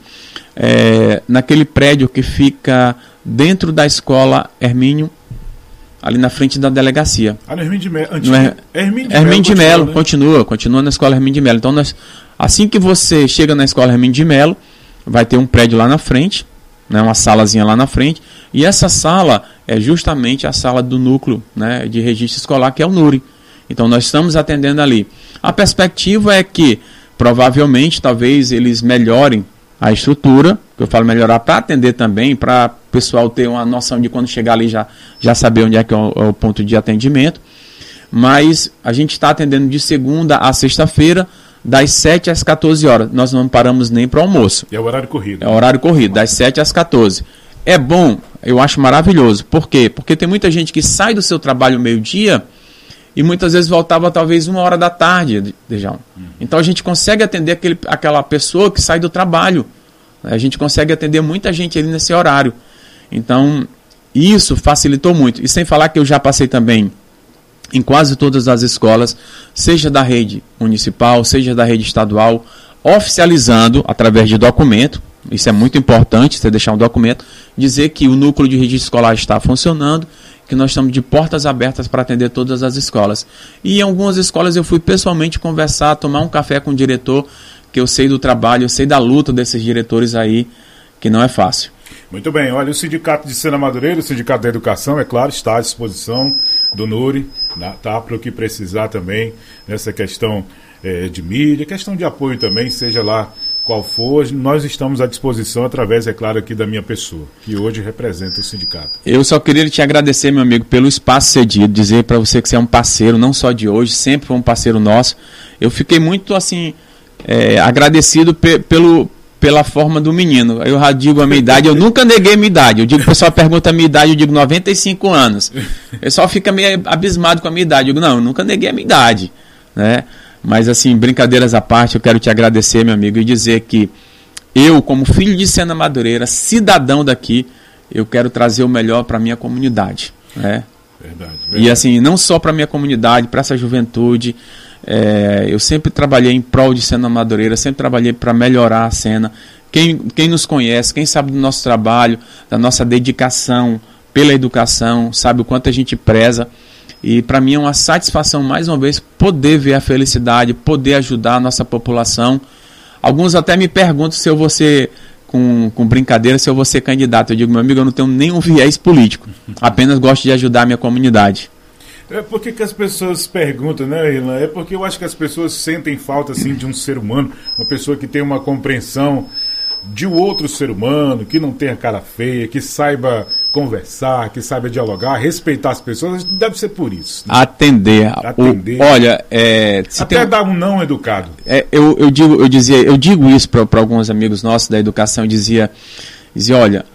é, naquele prédio que fica dentro da escola Hermínio, ali na frente da delegacia. Ah, no Hermínio de Melo. É, Hermínio de Hermínio de Melo, continua, né? continua na escola Hermínio de Melo. Então, nós, assim que você chega na escola Hermínio de Melo, vai ter um prédio lá na frente, né, uma salazinha lá na frente, e essa sala é justamente a sala do núcleo, né, de registro escolar, que é o N U R. Então, nós estamos atendendo ali. A perspectiva é que, provavelmente, talvez eles melhorem a estrutura, que eu falo melhorar para atender também, para o pessoal ter uma noção de quando chegar ali já, já saber onde é que é o, é o ponto de atendimento. Mas a gente está atendendo de segunda a sexta-feira, das sete às quatorze horas. Nós não paramos nem para o almoço. É o horário corrido. É o horário corrido, das sete às quatorze. É bom, eu acho maravilhoso. Por quê? Porque tem muita gente que sai do seu trabalho meio-dia e muitas vezes voltava talvez uma hora da tarde, Dejão. Uhum. Então a gente consegue atender aquele, aquela pessoa que sai do trabalho. A gente consegue atender muita gente ali nesse horário. Então, isso facilitou muito. E sem falar que eu já passei também em quase todas as escolas, seja da rede municipal, seja da rede estadual, oficializando através de documento. Isso é muito importante, você deixar um documento, dizer que o núcleo de registro escolar está funcionando, que nós estamos de portas abertas para atender todas as escolas. E em algumas escolas eu fui pessoalmente conversar, tomar um café com o diretor, que eu sei do trabalho, eu sei da luta desses diretores aí, que não é fácil. Muito bem, olha, o Sindicato de Sena Madureira, o Sindicato da Educação, é claro, está à disposição do Nuri, tá, para o que precisar também, nessa questão é, de mídia, questão de apoio também, seja lá qual for, nós estamos à disposição através, é claro, aqui da minha pessoa, que hoje representa o sindicato. Eu só queria te agradecer, meu amigo, pelo espaço cedido, dizer para você que você é um parceiro, não só de hoje, sempre foi um parceiro nosso. Eu fiquei muito, assim, é, agradecido pe pelo, pela forma do menino. Eu já digo a minha idade, eu nunca neguei a minha idade. Eu digo, o pessoal pergunta a minha idade, eu digo noventa e cinco anos. O pessoal fica meio abismado com a minha idade. Eu digo, não, eu nunca neguei a minha idade, né? Mas, assim, brincadeiras à parte, eu quero te agradecer, meu amigo, e dizer que eu, como filho de Sena Madureira, cidadão daqui, eu quero trazer o melhor para a minha comunidade, né? Verdade, verdade. E, assim, não só para a minha comunidade, para essa juventude, é, eu sempre trabalhei em prol de Sena Madureira, sempre trabalhei para melhorar a Sena. Quem, quem nos conhece, quem sabe do nosso trabalho, da nossa dedicação pela educação, sabe o quanto a gente preza. E para mim é uma satisfação, mais uma vez, poder ver a felicidade, poder ajudar a nossa população. Alguns até me perguntam se eu vou ser, com, com brincadeira, se eu vou ser candidato. Eu digo, meu amigo, eu não tenho nenhum viés político, apenas gosto de ajudar a minha comunidade. É porque que as pessoas perguntam, né, Irlan? É porque eu acho que as pessoas sentem falta, assim, de um ser humano, uma pessoa que tem uma compreensão de outro ser humano, que não tenha cara feia, que saiba conversar, que saiba dialogar, respeitar as pessoas. Deve ser por isso, né? Atender. Atender. O, olha, é, se até tem, dar um não educado. É, eu, eu, digo, eu, dizia, eu digo isso para alguns amigos nossos da educação, eu dizia, dizia, olha,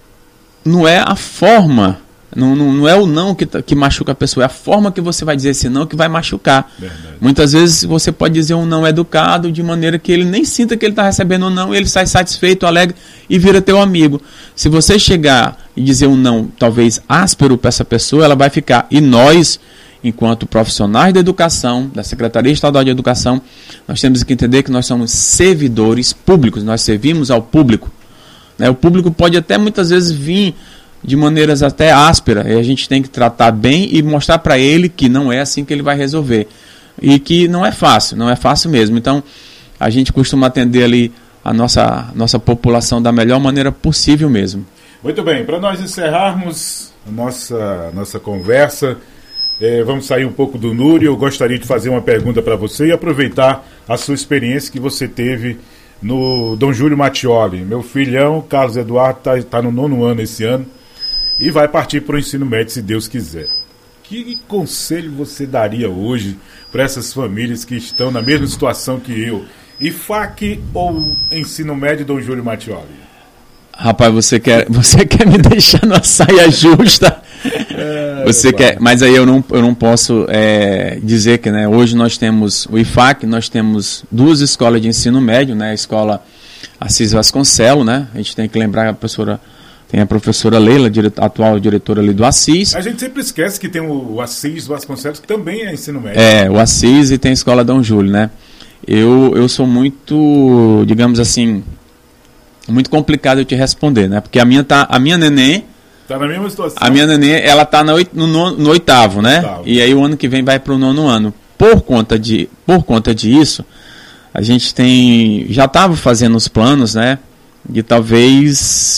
não é a forma, não, não, não é o não que, que machuca a pessoa, é a forma que você vai dizer esse não que vai machucar. Verdade. Muitas vezes você pode dizer um não educado de maneira que ele nem sinta que ele está recebendo um não, ele sai satisfeito, alegre e vira teu amigo. Se você chegar e dizer um não talvez áspero para essa pessoa, ela vai ficar. E nós, enquanto profissionais da educação, da Secretaria Estadual de Educação, nós temos que entender que nós somos servidores públicos, nós servimos ao público, né? O público pode até muitas vezes vir de maneiras até ásperas, e a gente tem que tratar bem e mostrar para ele que não é assim que ele vai resolver. E que não é fácil, não é fácil mesmo. Então, a gente costuma atender ali a nossa, nossa população da melhor maneira possível mesmo. Muito bem, para nós encerrarmos a nossa, nossa conversa, é, vamos sair um pouco do Nuri. Eu gostaria de fazer uma pergunta para você e aproveitar a sua experiência que você teve no Dom Júlio Mattioli. Meu filhão, Carlos Eduardo, está tá no nono ano esse ano e vai partir para o ensino médio, se Deus quiser. Que conselho você daria hoje para essas famílias que estão na mesma situação que eu? I F A C ou ensino médio Dom Júlio Mattioli? Rapaz, você quer, você quer me deixar numa saia justa? É, você quer, mas aí eu não, eu não posso é, dizer que, né, hoje nós temos o I F A C, nós temos duas escolas de ensino médio, né, a escola Assis Vasconcelos, né, a gente tem que lembrar que a professora, tem a professora Leila, dire, atual diretora ali do Assis. A gente sempre esquece que tem o Assis Vasconcelos, que também é ensino médio. É, o Assis e tem a escola Dom Júlio, né. Eu, eu sou muito, digamos assim, muito complicado eu te responder, né, porque a minha, tá, a minha neném, tá na mesma situação. A minha neném, ela tá no, no, no oitavo, né? Oitavo. E aí o ano que vem vai para o nono ano. Por conta, de, por conta disso, a gente tem, já estava fazendo os planos, né? De talvez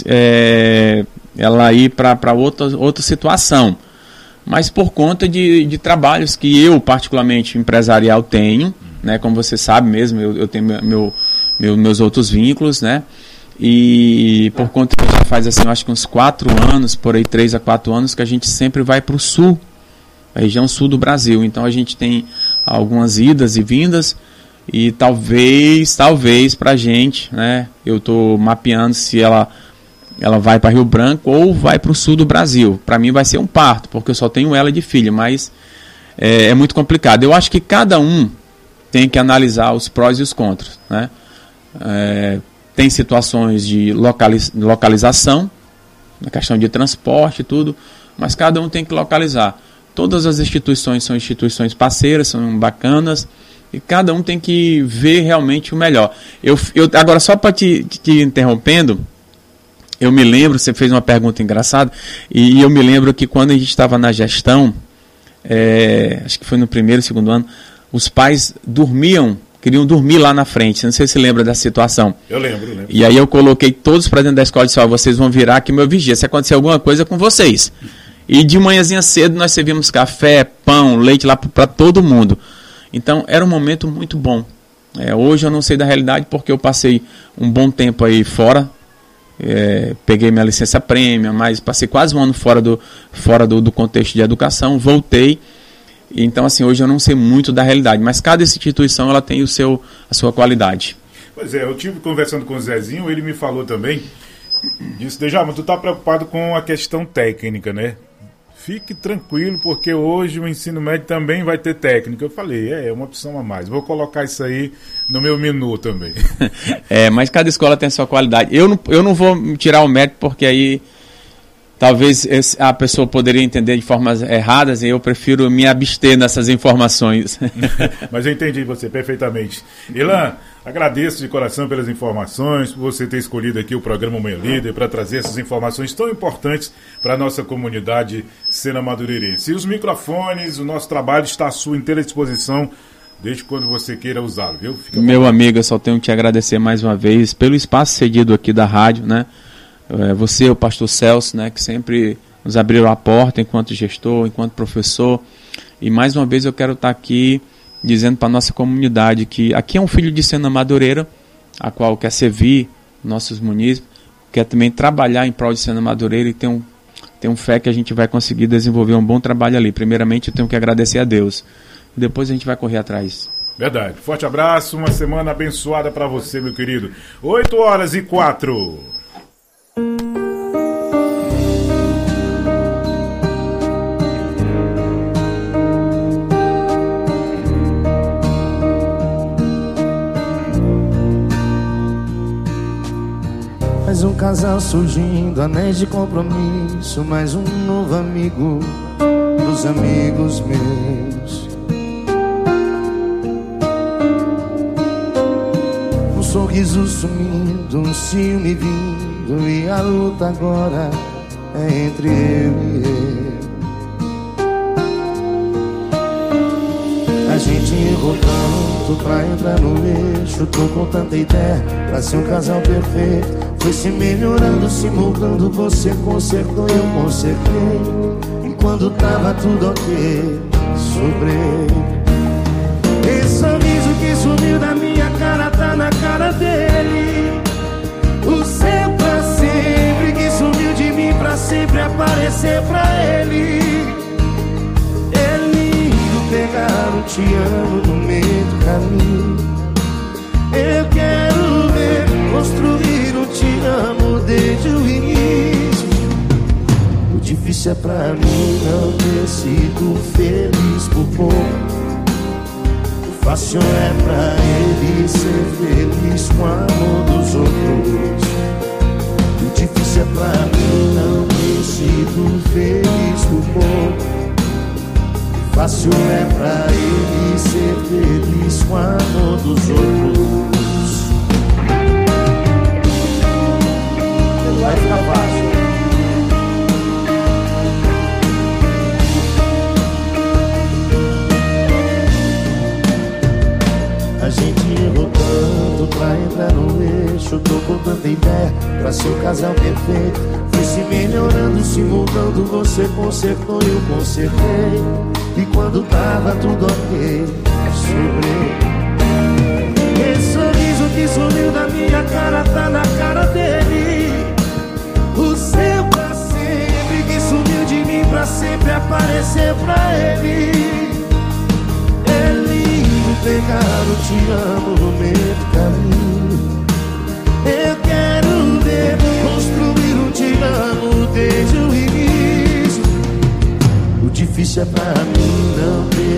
é, ela ir para outra, outra situação. Mas por conta de, de trabalhos que eu, particularmente empresarial, tenho, né? Como você sabe mesmo, eu, eu tenho meu, meu, meus outros vínculos, né? E por conta que já faz assim, eu acho que uns quatro anos, por aí três a quatro anos, que a gente sempre vai para o sul, a região sul do Brasil. Então a gente tem algumas idas e vindas e talvez, talvez para a gente, né? Eu estou mapeando se ela, ela vai para Rio Branco ou vai para o sul do Brasil. Para mim vai ser um parto, porque eu só tenho ela de filha, mas é, é muito complicado. Eu acho que cada um tem que analisar os prós e os contras, né? É, tem situações de localiz, localização, na questão de transporte e tudo, mas cada um tem que localizar. Todas as instituições são instituições parceiras, são bacanas, e cada um tem que ver realmente o melhor. Eu, eu, agora, só para te, te interrompendo, eu me lembro, você fez uma pergunta engraçada, e eu me lembro que quando a gente estava na gestão, é, acho que foi no primeiro, segundo ano, os pais dormiam, queriam dormir lá na frente. Não sei se você lembra dessa situação. Eu lembro, lembro. E aí eu coloquei todos para dentro da escola e disse, ó, vocês vão virar aqui meu vigia, se acontecer alguma coisa com vocês. E de manhãzinha cedo nós servíamos café, pão, leite lá para todo mundo. Então era um momento muito bom. É, hoje eu não sei da realidade porque eu passei um bom tempo aí fora. É, peguei minha licença prêmio, mas passei quase um ano fora do, fora do, do contexto de educação, voltei. Então assim, hoje eu não sei muito da realidade, mas cada instituição ela tem o seu, a sua qualidade. Pois é, eu tive conversando com o Zezinho, ele me falou também, disse, Djalma, tu tá preocupado com a questão técnica, né? Fique tranquilo, porque hoje o ensino médio também vai ter técnica. Eu falei, é, é uma opção a mais. Vou colocar isso aí no meu menu também. É, mas cada escola tem a sua qualidade. Eu não, eu não vou tirar o mérito, porque aí talvez esse, a pessoa poderia entender de formas erradas, e eu prefiro me abster nessas informações. Mas eu entendi você perfeitamente. Ilan, agradeço de coração pelas informações, por você ter escolhido aqui o programa Manhã Líder para trazer essas informações tão importantes para a nossa comunidade sena-madureirense. E os microfones, o nosso trabalho está à sua inteira disposição, desde quando você queira usá-lo, viu? Fica Meu bom. amigo, eu só tenho que te agradecer mais uma vez pelo espaço cedido aqui da rádio, né? Você, o pastor Celso, né, que sempre nos abriram a porta enquanto gestor, enquanto professor. E mais uma vez eu quero estar aqui dizendo para a nossa comunidade que aqui é um filho de Sena Madureira, a qual quer servir nossos munícipes, quer também trabalhar em prol de Sena Madureira, e tem um, tem um fé que a gente vai conseguir desenvolver um bom trabalho ali. Primeiramente eu tenho que agradecer a Deus, e depois a gente vai correr atrás. Verdade. Forte abraço, uma semana abençoada para você, meu querido. oito horas e quatro. Mais um casal surgindo, anéis de compromisso, mais um novo amigo dos amigos meus. Um sorriso sumindo, um ciúme vindo, e a luta agora é entre eu e eu. A gente errou tanto pra entrar no eixo, tô com tanta ideia pra ser um casal perfeito. Foi se melhorando, se moldando, você consertou, eu consertei. E quando tava tudo ok, sobrei. Esse sorriso que sumiu da minha cara tá na cara dele. O seu pra sempre que sumiu de mim pra sempre aparecer pra ele. É lindo pegar um te amo no meio do caminho. Eu quero ver construir um te amo desde o início. O difícil é pra mim não ter sido feliz por pouco. O fácil é pra ele ser feliz com o amor dos outros. O difícil é pra mim não ter sido feliz por pouco. O fácil é pra ele ser feliz com o amor dos outros. Vai ficar fácil. A gente errou tanto pra entrar no eixo, tô com tanta ideia pra ser o casal perfeito. Foi se melhorando, se mudando, você consertou, eu consertei. E quando tava tudo ok, sobrei. Esse sorriso que sumiu da minha cara tá na cara dele. O seu pra sempre que sumiu de mim pra sempre aparecer pra ele. É lindo pegar o te amo no meio do caminho. Eu quero ver construir um te amo desde o início. O difícil é pra mim não ter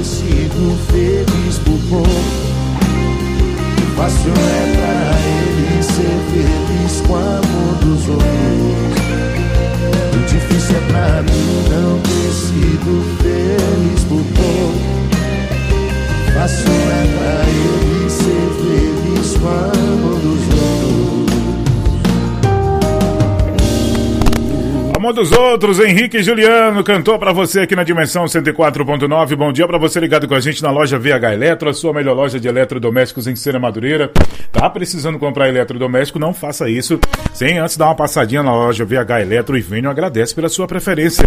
faço é pra ele ser feliz com a mão dos outros. Amor dos outros, Henrique Juliano cantou pra você aqui na Dimensão cento e quatro ponto nove. Bom dia pra você ligado com a gente na loja V H Eletro, a sua melhor loja de eletrodomésticos em Sena Madureira. Tá precisando comprar eletrodoméstico? Não faça isso sem antes dar uma passadinha na loja V H Eletro e Vênio agradece pela sua preferência.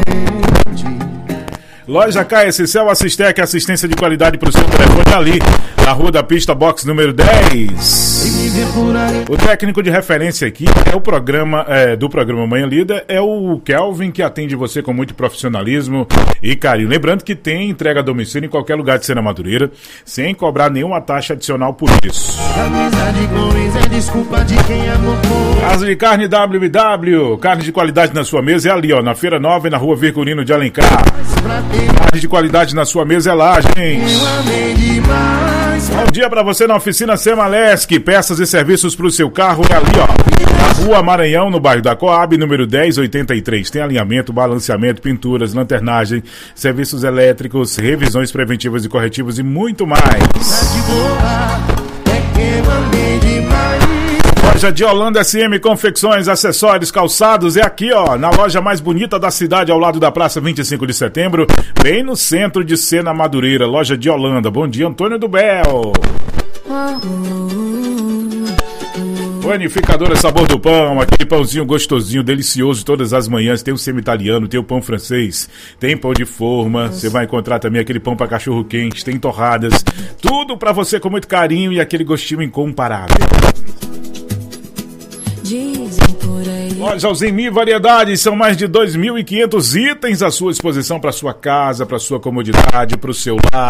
Loja K S Cel Assistec, assistência de qualidade para o seu telefone ali, na Rua da Pista, box número dez. O técnico de referência aqui é o programa é, do programa Manhã Líder, é o Kelvin, que atende você com muito profissionalismo e carinho. Lembrando que tem entrega a domicílio em qualquer lugar de Sena Madureira, sem cobrar nenhuma taxa adicional por isso. Casa de Carne W W, carne de qualidade na sua mesa é ali, ó, na Feira Nova e na Rua Virgulino de Alencar. Carne de qualidade na sua mesa é lá, gente. Bom dia pra você na oficina Semalesc. Peças e serviços pro seu carro é ali, ó, na Rua Maranhão, no bairro da Coab, número dez oitenta e três. Tem alinhamento, balanceamento, pinturas, lanternagem, serviços elétricos, revisões preventivas e corretivos e muito mais. Loja de Holanda S M Confecções, acessórios, calçados é aqui, ó, na loja mais bonita da cidade, ao lado da Praça vinte e cinco de Setembro, bem no centro de Sena Madureira. Loja de Holanda. Bom dia, Antônio do Bel. Panificadora Sabor do Pão, aquele pãozinho gostosinho, delicioso todas as manhãs. Tem o semi-italiano, tem o pão francês, tem pão de forma. Você vai encontrar também aquele pão para cachorro quente, tem torradas, tudo para você com muito carinho e aquele gostinho incomparável. Loja Alzheimer Variedades, são mais de dois mil e quinhentos itens à sua disposição para sua casa, para sua comodidade, para o seu lar.